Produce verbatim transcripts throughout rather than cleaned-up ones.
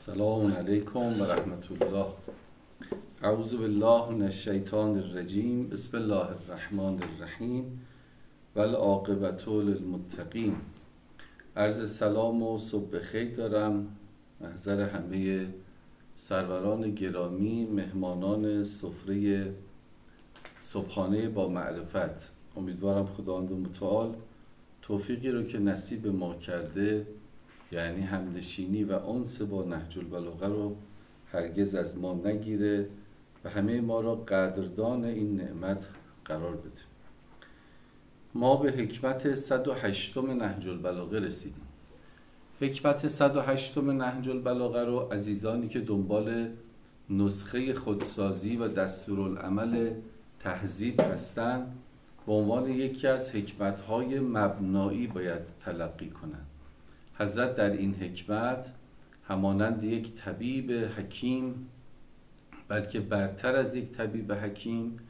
السلام علیکم و رحمت الله. اعوذ بالله من الشیطان الرجیم. بسم الله الرحمن الرحیم و العاقبة للمتقین. عرض سلام و صبح بخیر دارم محضر همه سروران گرامی، مهمانان سفره صبحانه با معرفت. امیدوارم خداوند متعال توفیقی رو که نصیب ما کرده، یعنی همنشینی و انس با نهج البلاغه رو هرگز از ما نگیره و همه ما را قدردان این نعمت قرار بده. ما به حکمت صد و هشتم نهج البلاغه رسیدیم. حکمت صد و هشتم نهج البلاغه رو عزیزانی که دنبال نسخه خودسازی و دستورالعمل تهذیب هستند به عنوان یکی از حکمت‌های مبنایی باید تلقی کنند. حضرت در این حکمت همانند یک طبیب حکیم، بلکه برتر از یک طبیب حکیم،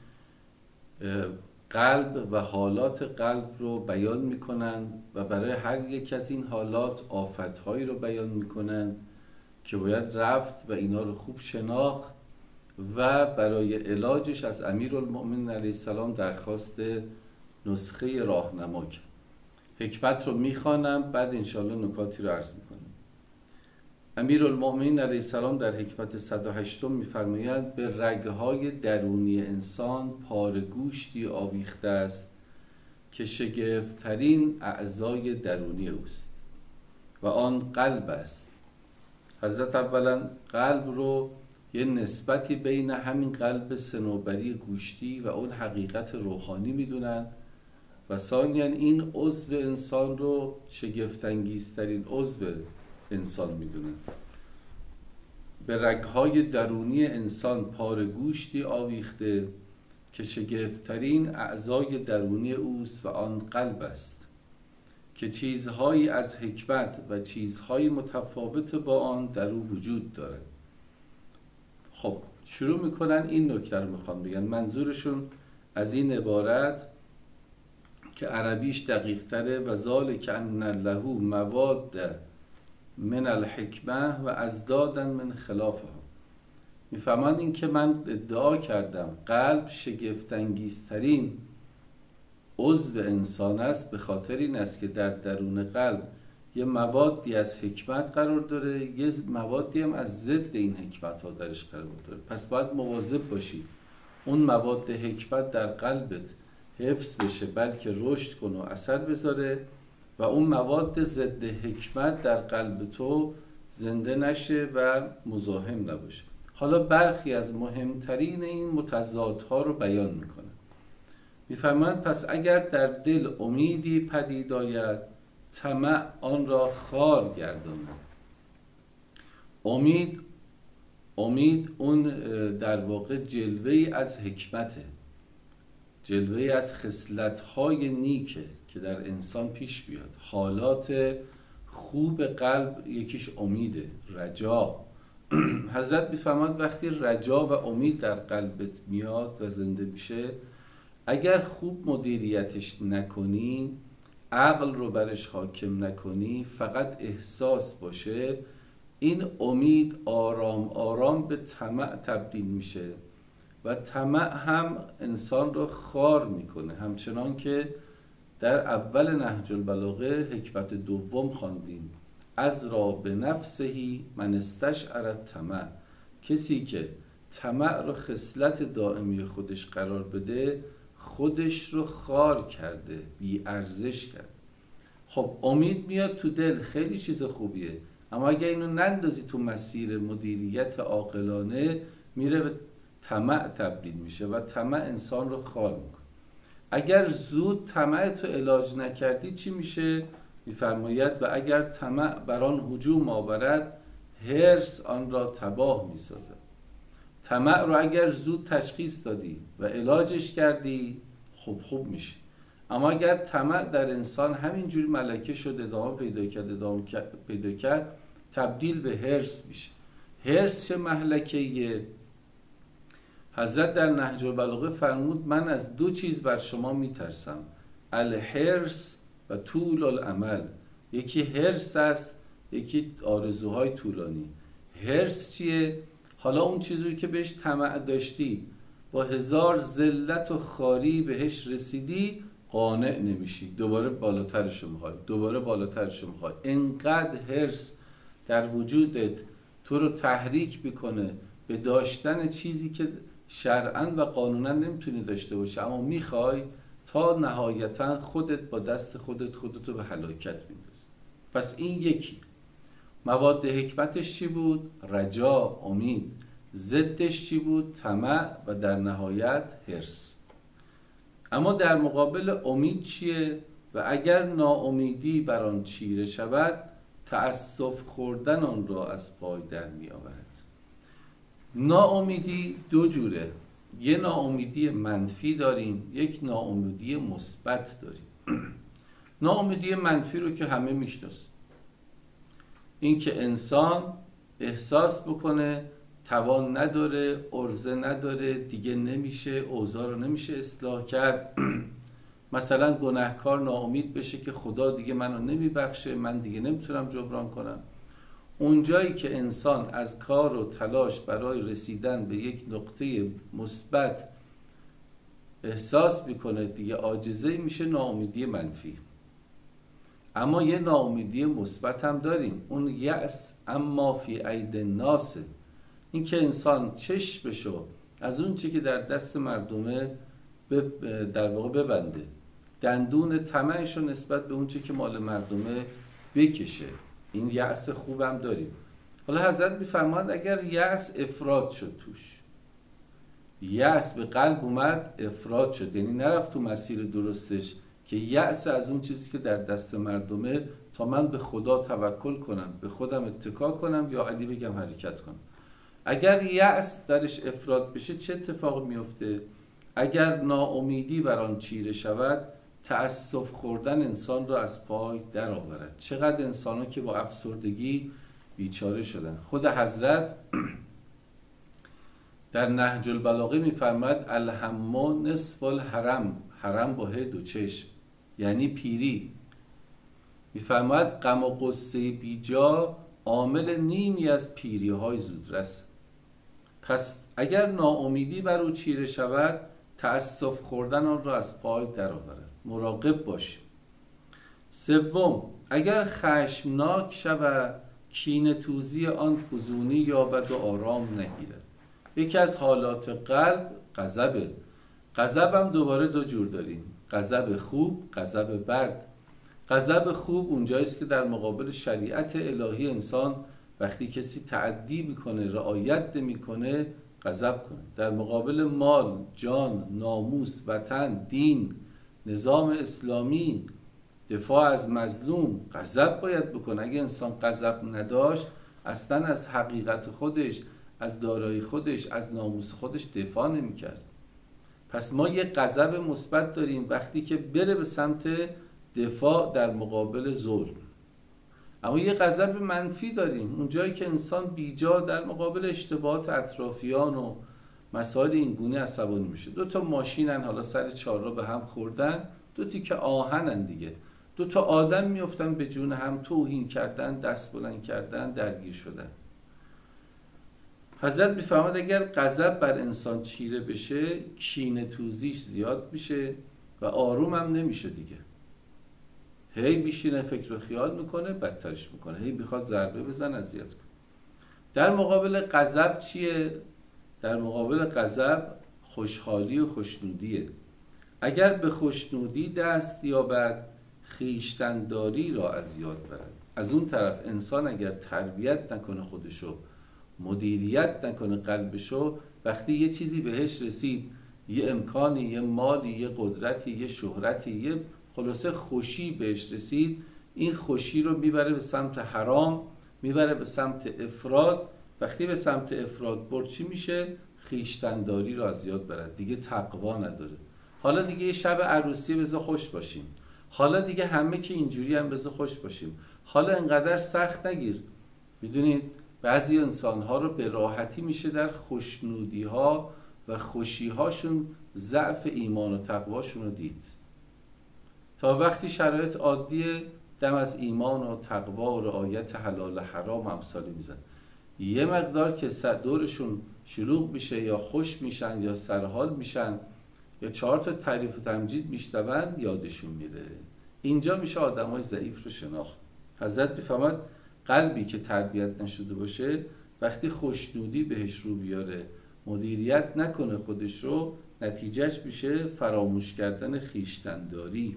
قلب و حالات قلب رو بیان میکنن و برای هر یک از این حالات آفتهایی رو بیان میکنن که باید رفت و اینا رو خوب شناخت و برای علاجش از امیرالمؤمنین علیه السلام درخواست نسخه راهنما کرد. حکمت رو میخوانم، بعد انشاءالله نکاتی رو عرض میکنم. امیرالمؤمنین علیه السلام در حکمت صد و هشتم میفرمایند به رگهای درونی انسان پاره گوشتی آویخته است که شگفت‌ترین اعضای درونی اوست و آن قلب است. حضرت اولا قلب رو یه نسبتی بین همین قلب صنوبری گوشتی و اون حقیقت روحانی میدونن و ثانیاً این عضو انسان رو شگفت‌انگیزترین عضو انسان میدونن. به رگهای درونی انسان پاره گوشتی آویخته که شگفت‌ترین اعضای درونی اوست و آن قلب است که چیزهایی از حکمت و چیزهای متفاوت با آن در او وجود دارد. خب شروع میکنن این نکته رو میخوان بگن. منظورشون از این عبارت که عربیش دقیق تره و ذالک ان له مواد من الحکمه و ازدادا من خلافها. میفهمن این که من ادعا کردم قلب شگفت‌انگیزترین عضو انسان است، به خاطر این است که در درون قلب یه موادی از حکمت قرار داره، یه موادی هم از ضد این حکمت ها درش قرار داره. پس باید مواظب باشی اون مواد حکمت در قلبت حفظ بشه، بلکه رشد کنه و اثر بذاره و اون مواد ضد حکمت در قلب تو زنده نشه و مزاحم نباشه. حالا برخی از مهمترین این متضادها رو بیان میکنه. میفهمند پس اگر در دل امیدی پدید آید، طمع آن را خار گرداند. امید امید اون در واقع جلوه‌ای از حکمته، جلوه‌ای از خصلت‌های نیکه که در انسان پیش بیاد. حالات خوب قلب یکیش امیده، رجا. حضرت می‌فرماد وقتی رجا و امید در قلبت میاد و زنده میشه، اگر خوب مدیریتش نکنی، عقل رو برش حاکم نکنی، فقط احساس باشه، این امید آرام آرام به طمع تبدیل میشه و طمع هم انسان رو خار میکنه. همچنان که در اول نهج البلاغه حکمت دوم خواندیم، از را به نفسهی من استشعر الطمع. کسی که طمع رو خصلت دائمی خودش قرار بده، خودش رو خار کرده، بی ارزش کرد. خب امید میاد تو دل، خیلی چیز خوبیه، اما اگه اینو نندازی تو مسیر مدیریت عاقلانه، میره به طمع تبدیل میشه و طمع انسان رو خار میکنه. اگر زود طمع تو علاج نکردی چی میشه؟ میفرماید و اگر طمع بر آن هجوم آورد، حرص آن را تباه میسازد. طمع رو اگر زود تشخیص دادی و علاجش کردی، خوب خوب میشه. اما اگر طمع در انسان همینجوری ملکه شد، ادامه پیدا کرد ادامه پیدا کرد تبدیل به حرص میشه. حرص چه مهلکه‌ایه؟ حضرت در نهج البلاغه فرمود من از دو چیز بر شما میترسم، الحرص و طول الامل. یکی حرص است، یکی آرزوهای طولانی. هرس چیه؟ حالا اون چیزی که بهش طمع داشتی با هزار ذلت و خاری بهش رسیدی، قانع نمیشی، دوباره بالاترشو میخوای، دوباره بالاترشو میخوای. انقدر هرس در وجودت تو رو تحریک بکنه به داشتن چیزی که شرعاً و قانوناً نمیتونی داشته باشه، اما میخوای، تا نهایتاً خودت با دست خودت خودتو به هلاکت میندازی. پس این یکی. مواد حکمتش چی بود؟ رجا، امید. ضدش چی بود؟ طمع و در نهایت هرس. اما در مقابل امید چیه؟ و اگر ناامیدی بر آن چیره شود، تأسف خوردن آن را از پای در می آورد. ناامیدی دو جوره. یه ناامیدی منفی داریم، یک ناامیدی مثبت داریم. ناامیدی منفی رو که همه میشناسیم، این که انسان احساس بکنه توان نداره، عرضه نداره، دیگه نمیشه، اوضاع رو نمیشه اصلاح کرد. مثلا گناهکار ناامید بشه که خدا دیگه منو نمیبخشه، من دیگه نمیتونم جبران کنم. اونجایی که انسان از کار و تلاش برای رسیدن به یک نقطه مثبت احساس میکنه دیگه عاجزه میشه، ناامیدی منفی. اما یه ناامیدی مثبت هم داریم، اون یأس اما فی اید الناس. این که انسان چشمشو از اون چی که در دست مردمه در واقع ببنده، دندون طمعشو نسبت به اون چی که مال مردمه بکشه. این یأس خوبم داریم. حالا حضرت میفرماد اگر یأس افراط شد توش، یأس به قلب اومد افراط شد، یعنی نرفت تو مسیر درستش، که یأس از اون چیزی که در دست مردمه، تا من به خدا توکل کنم، به خودم اتکا کنم یا علی بگم حرکت کنم. اگر یأس درش افراط بشه چه اتفاق میفته؟ اگر ناامیدی بر آن چیره شود، تأسف خوردن انسان رو از پای در آورد. چقدر انسان‌ها که با افسردگی بیچاره شدن. خود حضرت در نهج البلاغه میفرماید الهم نصف الحرم، حرم با هی دو چشم یعنی پیری. میفرماید غم و غصه بیجا عامل نیمی از پیری های زودرس. پس اگر ناامیدی بر او چیره شود، تأسف خوردن آن را از پای در آورد. مراقب باش. سوم، اگر خشمناک شود، کینه توزی آن فزونی یابد و آرام نگیرد. یکی از حالات قلب غضبه. غضب هم دوباره دو جور داریم، غضب خوب، غضب بد. غضب خوب اونجاییست که در مقابل شریعت الهی انسان وقتی کسی تعدی میکنه، رعایت نمیکنه، غضب کنه. در مقابل مال، جان، ناموس، وطن، دین، نظام اسلامی، دفاع از مظلوم، غضب باید بکنه. اگه انسان غضب نداشت، اصلا از حقیقت خودش، از دارایی خودش، از ناموس خودش دفاع نمیکرد. پس ما یه غضب مثبت داریم وقتی که بره به سمت دفاع در مقابل ظلم. اما یه غضب منفی داریم، اون جایی که انسان بیجا در مقابل اشتباهات اطرافیان و مسائل این گونه عصبانی میشه. دو تا ماشینن حالا سر چهارراه به هم خوردن، دو تا که آهنن دیگه، دو تا آدم میافتن به جون هم، توهین کردن، دست بلند کردن، درگیر شدن. حضرت میفرماد اگر غضب بر انسان چیره بشه، کینه توزیش زیاد میشه و آروم هم نمیشه دیگه. هی میشینه فکر و خیال میکنه، بدترش میکنه، هی میخواد ضربه بزن، اذیت کنه. در مقابل غضب چیه؟ در مقابل غضب خوشحالی و خوشنودیه. اگر به خوشنودی دست یابد، خویشتن‌داری را از یاد برد. از اون طرف انسان اگر تربیت نکنه خودشو، مدیریت نکنه قلبشو، وقتی یه چیزی بهش رسید، یه امکانی، یه مالی، یه قدرتی، یه شهرتی، یه خلاصه خوشی بهش رسید، این خوشی رو میبره به سمت حرام، میبره به سمت افراط. وقتی به سمت افراط برد چی میشه؟ خویشتن‌داری رو از یاد برد، دیگه تقوا نداره. حالا دیگه یه شب عروسی بذار خوش باشیم، حالا دیگه همه که اینجوری هم بذار خوش باشیم، حالا انقدر سخت نگیر. میدونید بعضی انسان‌ها رو به راحتی میشه در خوشنودی‌ها و خوشی‌هاشون ضعف ایمان و تقواشون رو دید. تا وقتی شرایط عادیه، دم از ایمان و تقوا و رعایت حلال و حرام امثالی میزن. یه مقدار که دورشون شلوغ میشه یا خوش میشن یا سرحال میشن یا چهار تا تعریف و تمجید میشنون یادشون میره. اینجا میشه آدمای ضعیف رو شناخت. حضرت میفهمد قلبی که تربیت نشده باشه وقتی خوشنودی بهش رو بیاره، مدیریت نکنه خودش رو، نتیجهش میشه فراموش کردن خویشتنداری.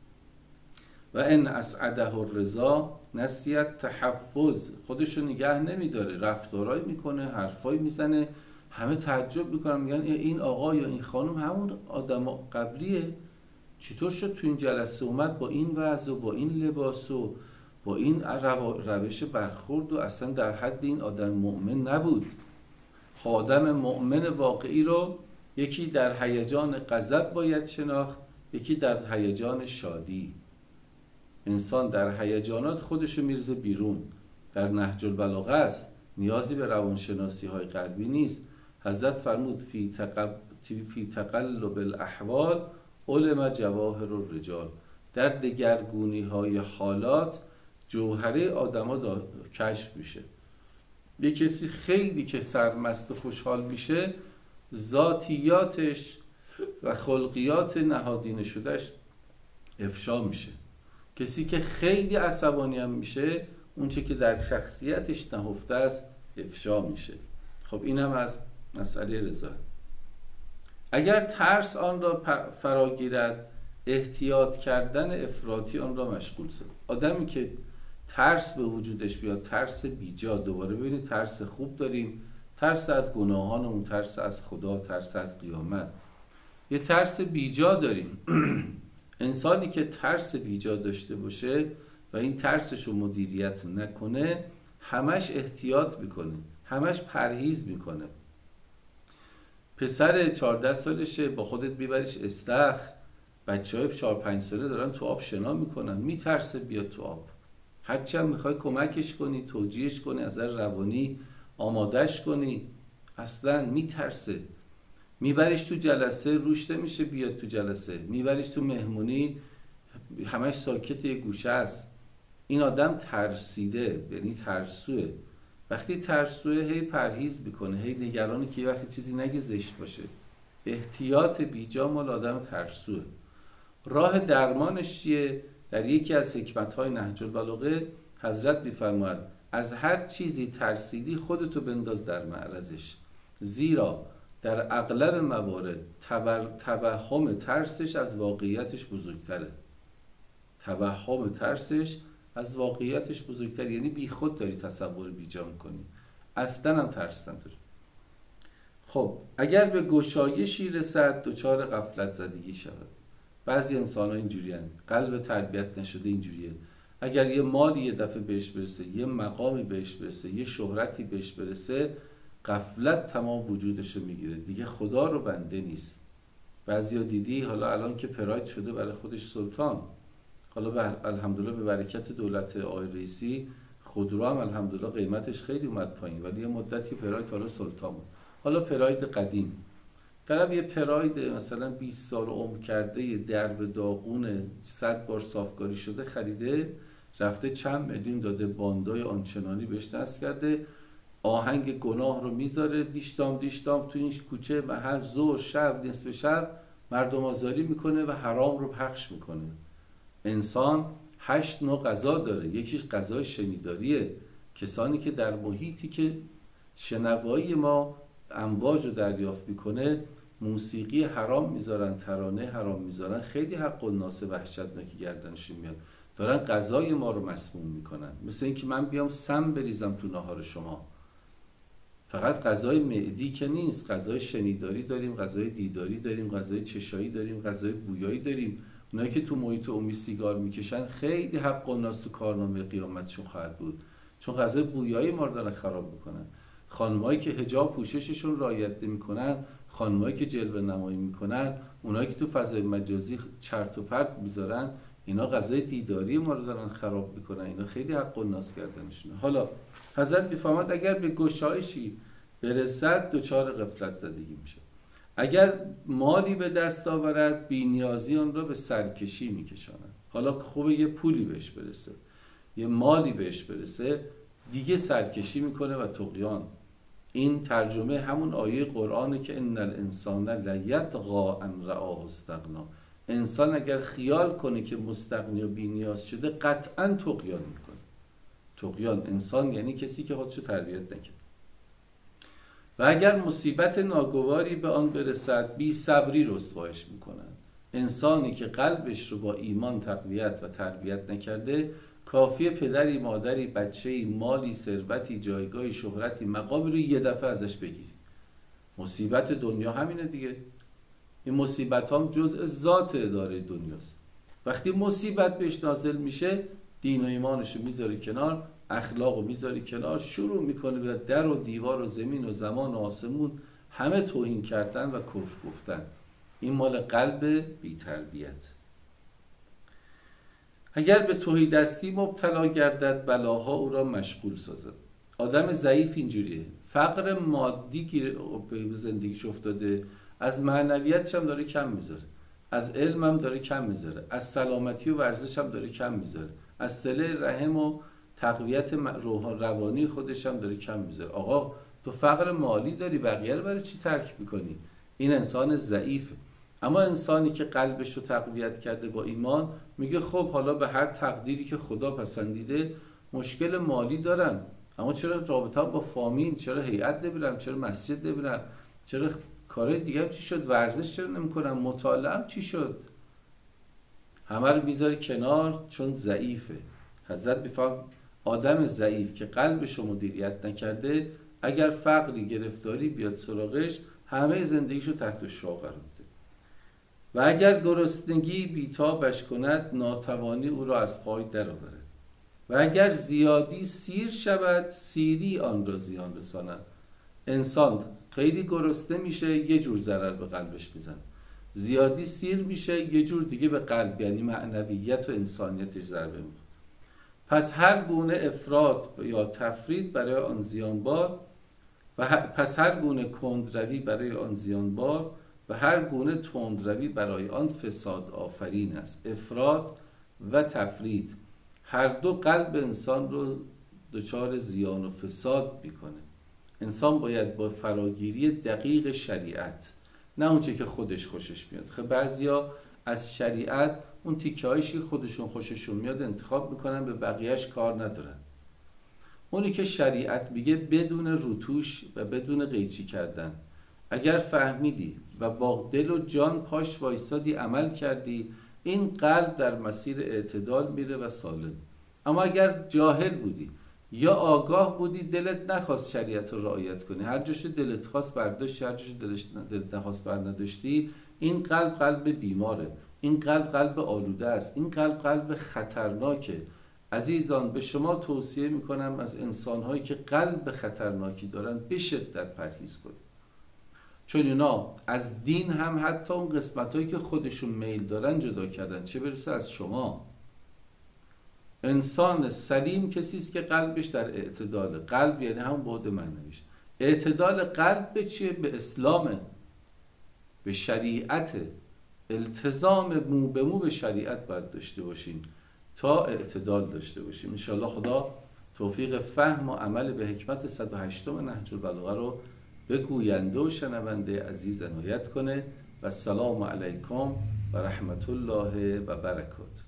و ان اسعده الرضا نسیت تحفظ، خودشو نگه نمیداره، رفتارایی میکنه، حرفایی میزنه، همه تعجب میکنن، میگن این آقا یا این خانم همون آدم قبلیه، چطور شد تو این جلسه اومد با این وضع و با این لباس و با این روش برخورد و اصلا در حد این آدم مؤمن نبود. آدم مؤمن واقعی رو یکی در هیجان غضب باید شناخت، یکی در هیجان شادی. انسان در هیجانات خودشو میرزه بیرون. در نهج البلاغه است، نیازی به روانشناسی های قلبی نیست. حضرت فرمود فی تقب... فی تقلب الاحوال علم جواهر الرجال، در دگرگونی های حالات جوهره آدما دا... کشف میشه. یه کسی خیلی که سرمست و خوشحال میشه، ذاتیاتش و خلقیات نهادینه شدهش افشا میشه. کسی که خیلی عصبانی هم میشه، اون چه که در شخصیتش نهفته است افشا میشه. خب این هم از مسئله رضا. اگر ترس آن را فراگیرد، احتیاط کردن افراطی آن را مشغول سازد. آدمی که ترس به وجودش بیاد، ترس بیجا، دوباره ببینید ترس خوب داریم، ترس از گناهانمون، ترس از خدا، ترس از قیامت، یه ترس بیجا داریم. انسانی که ترس بیجا داشته باشه و این ترسش رو مدیریت نکنه، همش احتیاط میکنه، همش پرهیز میکنه. پسر چهارده سالشه، با خودت بیبریش استخر، بچه های چهار پنج ساله دارن تو آب شنا میکنن، میترسه بیاد تو آب. هرچی هم میخوای کمکش کنی، توجیهش کنی، از نظر روانی آمادش کنی، اصلا میترسه. میبریش تو جلسه، روش نمیشه بیاد تو جلسه. میبریش تو مهمونی، همش ساکت یه گوشه است. این آدم ترسیده، یعنی ترسوه. وقتی ترسوه هی پرهیز میکنه، هی نگرانه که یه وقتی چیزی نگه زشت باشه. احتیاط بیجا مال آدم ترسوه. راه درمانش چیه؟ در یکی از حکمت‌های نهج البلاغه حضرت می‌فرماید از هر چیزی ترسیدی خودتو بنداز در معرضش، زیرا در اغلب موارد توهم ترسش از واقعیتش بزرگتره. توهم ترسش از واقعیتش بزرگتره، یعنی بی خود داری تصور بیجا می‌کنی، اصلا هم ترس نداری. خب اگر به گشایشی رسد دچار غفلت زدگی شود. بعضی انسان ها اینجوری هستند، قلب تربیت نشده اینجوریه. اگر یه مالی یه دفعه بهش برسه، یه مقامی بهش برسه، یه شهرتی بهش برسه، غفلت تمام وجودش رو میگیره، دیگه خدا رو بنده نیست. بعضی ها دیدی حالا الان که پراید شده برای خودش سلطان، حالا به الحمدلله به برکت دولت آقای رئیسی خودرو هم الحمدلله قیمتش خیلی اومد پایین، ولی یه مدتی پراید حالا سلطان بود. حالا پراید قدیم، طرف یه پراید مثلا بیست سال عمر کرده، یه درب داغونه، صد بار صافکاری شده خریده، رفته چند میلیون داده، باندای آنچنانی بهش دست کرده، آهنگ گناه رو میذاره دیشتام دیشتام تو این کوچه و هر ظهر شب نصف شب مردم آزاری میکنه و حرام رو پخش میکنه. انسان هشت نوع غذا داره، یکیش غذای شنیداریه. کسانی که در محیطی که شنوایی ما امواج رو دریافت میکنه موسیقی حرام میذارن، ترانه حرام میذارن، خیلی حق الناس وحشتناکی گردنشون میاد، دارن غذای ما رو مسموم میکنن. مثل اینکه من بیام سم بریزم تو ناهار شما. فقط غذای معدی که نیست، غذای شنیداری داریم، غذای دیداری داریم، غذای چشایی داریم، غذای بویایی داریم. اونایی که تو محیط عمومی سیگار میکشن خیلی حق الناس تو کارنامه قیامتشون خواهد بود، چون غذای بویایی ما رو دارن خراب میکنن. خانمایی که حجاب پوشششون رعایت نمیکنن، خانمایی که جلوه نمایی میکنن، اونایی که تو فضای مجازی چرت و پرت میذارن، اینا غذای دیداری ما رو دارن خراب میکنن. اینا خیلی حق الناس کردنشونه. حالا حضرت میفهمد اگر به گشایشی برسد دچار غفلت زدگی میشه. اگر مالی به دست آورد بی‌نیازی آن را به سرکشی میکشاند. حالا خوبه یه پولی بهش برسه، یه مالی بهش برسه، دیگه سرکشی میکنه و طغیان. این ترجمه همون آیه قرآنه که ان الانسان لیطغی ان رآه استغنا. انسان اگر خیال کنه که مستغنی و بی‌نیاز شده قطعاً طغیان میکنه. طغیان انسان یعنی کسی که خودشو تربیت نکرد. و اگر مصیبت ناگواری به آن برسد بی صبری رسوایش میکنن. انسانی که قلبش رو با ایمان تقویت و تربیت نکرده، کافیه پدری، مادری، بچه‌ای، مالی، ثروتی، جایگاهی، شهرتی، مقامی رو یه دفعه ازش بگیری. مصیبت دنیا همینه دیگه. این مصیبت هم جزء ذات اداره دنیاست. وقتی مصیبت بهش نازل میشه، دین و ایمانش رو میذاری کنار، اخلاق رو میذاری کنار، شروع میکنه به در و دیوار و زمین و زمان و آسمون همه توهین کردن و کفر گفتن. این مال قلب بی تربیت. اگر به تهیدستی مبتلا گردد بلاها او را مشغول سازد. آدم ضعیف اینجوریه، فقر مادی به زندگیش افتاده، از معنویتش هم داره کم میذاره، از علم هم داره کم میذاره، از سلامتی و ورزش هم داره کم میذاره، از صله رحم و تقویت روح روانی خودش هم داره کم میذاره. آقا تو فقر مالی داری، بقیه رو برای چی ترک میکنی؟ این انسان ضعیفه. اما انسانی که قلبش رو تقویت کرده با ایمان، میگه خب حالا به هر تقدیری که خدا پسندیده مشکل مالی دارم، اما چرا رابطه با فامیل، چرا هیئت نمیرم، چرا مسجد نمیرم، چرا کارهای دیگه هم چی شد، ورزش چرا نمیکنم، مطالعه هم چی شد؟ همه رو میذاره کنار چون ضعیفه. حضرت میفرماید آدم ضعیف که قلبش رو مدیریت نکرده، اگر فقری گرفتاری بیاد سراغش، همه زندگیشو تحت شعاع قرار میده. و اگر گرسنگی بیتابش کند، ناتوانی او را از پای درآورد. و اگر زیادی سیر شود، سیری آن را زیان رساند. انسان خیلی گرسنه میشه، یه جور ضرر به قلبش میزنه. زیادی سیر میشه، یه جور دیگه به قلب یعنی معنویت و انسانیتش ضربه میخوره. پس هر گونه افراط یا تفرید برای آن زیانبار و پس هر گونه کندروی برای آن زیانبار و هر گونه تندروی برای آن فساد آفرین است. افراط و تفرید هر دو قلب انسان رو دچار زیان و فساد میکنه. انسان باید با فراگیری دقیق شریعت، نه اونچه که خودش خوشش میاد. خب بعضیا از شریعت اون تیکه هایش که خودشون خوششون میاد انتخاب میکنن، به بقیهش کار ندارن. اونی که شریعت میگه بدون روتوش و بدون قیچی کردن، اگر فهمیدی و با دل و جان پاش وایسادی عمل کردی، این قلب در مسیر اعتدال میره و سالم. اما اگر جاهل بودی یا آگاه بودی، دلت نخواست شریعت رو رعایت کنی، هر جاشو دلت خواست برداشتی، هر جاشو دلت نخواست برنداشتی، این قلب قلب بیماره، این قلب قلب آلوده است، این قلب قلب خطرناکه. عزیزان به شما توصیه میکنم از انسانهایی که قلب خطرناکی دارن به شدت پرهیز کنید، چون اینا از دین هم حتی اون قسمتایی که خودشون میل دارن جدا کردن، چه برسه از شما. انسان سلیم کسی است که قلبش در اعتداله. قلب یعنی هم بعد معنویش. اعتدال قلب به چیه؟ به اسلامه، به شریعت. التزام مو به مو به شریعت باید داشته باشیم تا اعتدال داشته باشیم. انشاءالله خدا توفیق فهم و عمل به حکمت صد و هشتم نهج البلاغه رو به گوینده و شنونده عزیز عنایت کنه. و السلام علیکم و رحمت الله و برکاته.